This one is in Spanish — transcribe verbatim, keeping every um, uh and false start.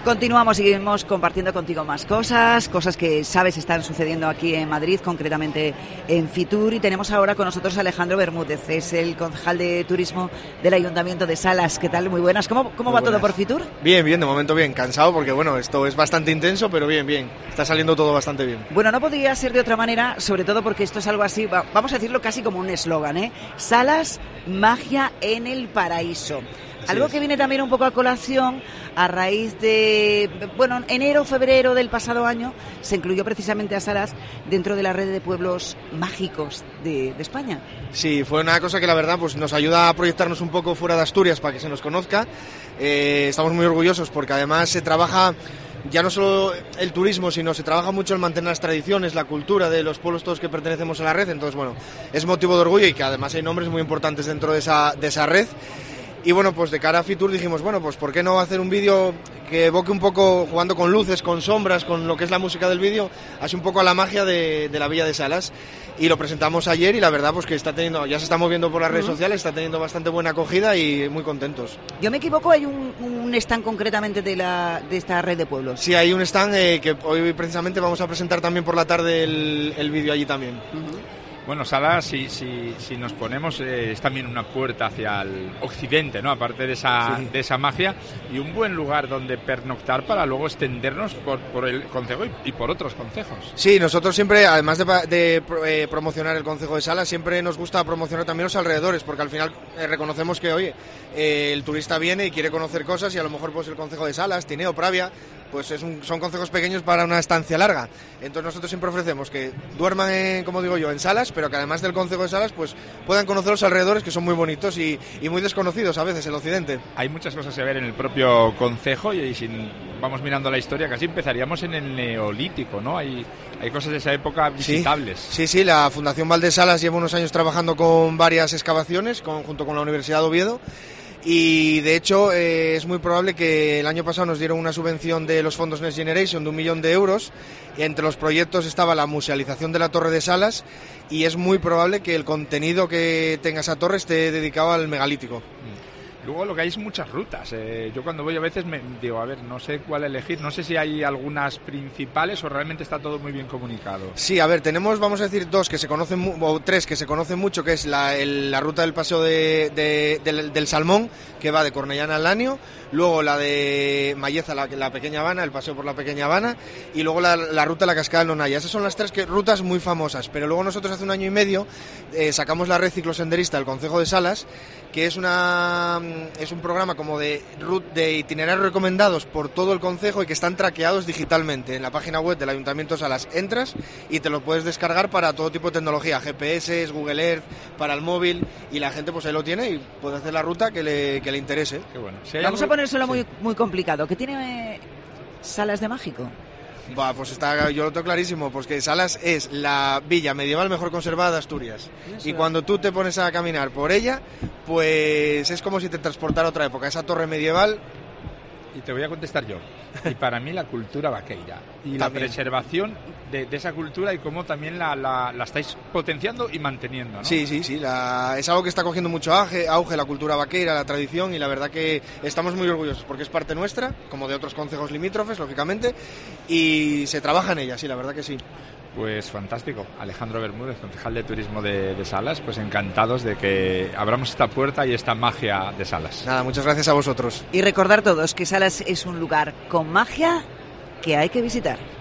Continuamos, seguimos compartiendo contigo más cosas, cosas que sabes están sucediendo aquí en Madrid, concretamente en Fitur, y tenemos ahora con nosotros a Alejandro Bermúdez, es el concejal de turismo del Ayuntamiento de Salas. ¿Qué tal? Muy buenas. ¿Cómo, cómo Muy va buenas. todo por Fitur? Bien, bien, de momento bien, cansado porque bueno, esto es bastante intenso, pero bien, bien, está saliendo todo bastante bien. Bueno, no podría ser de otra manera, sobre todo porque esto es algo así, va- vamos a decirlo casi como un eslogan, ¿eh? Salas, magia en el paraíso. Así Algo es. que viene también un poco a colación a raíz de, bueno, enero, febrero del pasado año se incluyó precisamente a Salas dentro de la red de pueblos mágicos de, de España. Sí, fue una cosa que la verdad pues nos ayuda a proyectarnos un poco fuera de Asturias para que se nos conozca. Eh, estamos muy orgullosos porque además se trabaja ya no solo el turismo, sino se trabaja mucho en mantener las tradiciones, la cultura de los pueblos todos que pertenecemos a la red. Entonces, bueno, es motivo de orgullo y que además hay nombres muy importantes dentro de esa, de esa red. Y bueno, pues de cara a Fitur dijimos, bueno, pues ¿por qué no hacer un vídeo que evoque un poco, jugando con luces, con sombras, con lo que es la música del vídeo, así un poco a la magia de, de la Villa de Salas? Y lo presentamos ayer y la verdad pues que está teniendo, ya se está moviendo por las redes Ujú. sociales, está teniendo bastante buena acogida y muy contentos. Yo me equivoco, hay un, un stand concretamente de, la, de esta red de pueblos. Sí, hay un stand eh, que hoy precisamente vamos a presentar también por la tarde el, el vídeo allí también. Ujú. Bueno, Salas, si, si, si nos ponemos, eh, es también una puerta hacia el occidente, ¿no? Aparte de esa, Sí. de esa magia, y un buen lugar donde pernoctar para luego extendernos por, por el concejo y, y por otros concejos. Sí, nosotros siempre, además de, pa- de pro- eh, promocionar el Concejo de Salas, siempre nos gusta promocionar también los alrededores, porque al final eh, reconocemos que, oye, eh, el turista viene y quiere conocer cosas y a lo mejor pues el Concejo de Salas, Tineo, Pravia, pues es un- son concejos pequeños para una estancia larga. Entonces nosotros siempre ofrecemos que duerman, en, como digo yo, en Salas, pero que además del Concejo de Salas, pues puedan conocer los alrededores, que son muy bonitos y, y muy desconocidos a veces, el occidente. Hay muchas cosas que ver en el propio concejo y, y si vamos mirando la historia, casi empezaríamos en el Neolítico, ¿no? Hay, hay cosas de esa época visitables. Sí, sí, la Fundación Valdesalas lleva unos años trabajando con varias excavaciones, con- junto con la Universidad de Oviedo. Y de hecho eh, es muy probable que el año pasado nos dieron una subvención de los fondos Next Generation de un millón de euros. Y entre los proyectos estaba la musealización de la Torre de Salas y es muy probable que el contenido que tenga esa torre esté dedicado al megalítico. Luego lo que hay es muchas rutas. Eh, yo cuando voy a veces me digo, a ver, no sé cuál elegir, no sé si hay algunas principales o realmente está todo muy bien comunicado. Sí, a ver, tenemos, vamos a decir, dos que se conocen, mu- o tres que se conocen mucho, que es la, el- la ruta del paseo de, de- del, del Salmón, que va de Cornellana al Lanio, luego la de Mayeza, la, la Pequeña Habana, el paseo por la Pequeña Habana, y luego la, la ruta de la Cascada del Nonaya. Esas son las tres que, rutas muy famosas, pero luego nosotros hace un año y medio eh, sacamos la red ciclosenderista del Concejo de Salas, que es una es un programa como de rut- de itinerarios recomendados por todo el concejo y que están traqueados digitalmente en la página web del Ayuntamiento de Salas. Entras y te lo puedes descargar para todo tipo de tecnología, G P S, Google Earth, para el móvil, y la gente pues ahí lo tiene y puede hacer la ruta que le, que le interese. Qué bueno. Si hay Vamos a algo- ponérselo sí. muy, muy complicado. ¿Qué tiene eh, Salas de mágico? Va, pues está, yo lo tengo clarísimo, pues que Salas es la villa medieval mejor conservada de Asturias. Y cuando tú te pones a caminar por ella, pues es como si te transportara a otra época. Esa torre medieval. Y te voy a contestar yo. Y para mí la cultura vaqueira y la También. preservación de, de esa cultura y cómo también la, la, la estáis potenciando y manteniendo, ¿no? Sí, sí, sí, la- es algo que está cogiendo mucho auge, auge, la cultura vaqueira, la tradición, y la verdad que estamos muy orgullosos porque es parte nuestra, como de otros concejos limítrofes, lógicamente, y se trabaja en ella, sí, la verdad que sí. Pues fantástico. Alejandro Bermúdez, concejal de turismo de, de Salas, pues encantados de que abramos esta puerta y esta magia de Salas. Nada, muchas gracias a vosotros. Y recordar todos que Salas es un lugar con magia que hay que visitar.